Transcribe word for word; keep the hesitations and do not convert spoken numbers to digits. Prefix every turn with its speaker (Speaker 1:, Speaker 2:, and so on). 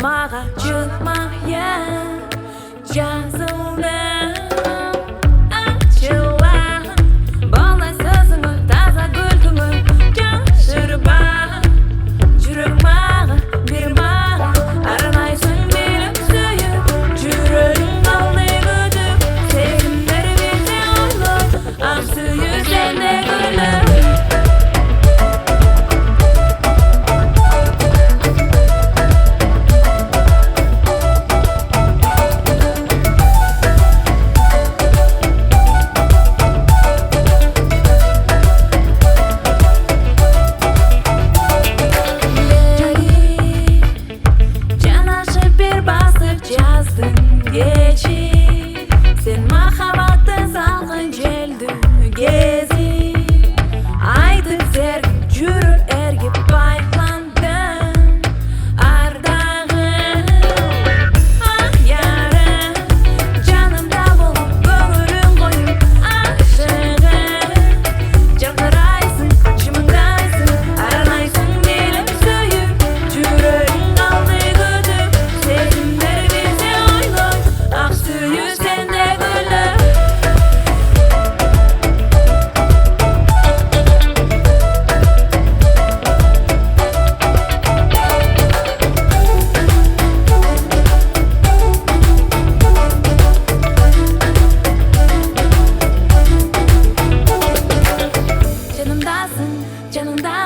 Speaker 1: mağa çıkmaya yazıldım. Açılan bana sözümü, taza gültümü yaşır bana. Yüreğime bir mağa aranaysın benim suyum. Yüreğim kaldı güdüm, sevimleri bize olur. Ah suyu sende gülüm. Yazdın geçi, sen mahabatın salgın celdin gezi. Aydık sergin yürüp ergip baytlandın ardağın. Ah yarım, canımda bulup gönlüm koyup aşığın. Çakıraysın, çımındaysın, aranaysın dilim söyüp. Yüreğin kaldı güdüm, sevimleri bize oylar. Ah suyu sende gülüm. Canımdasın, canımda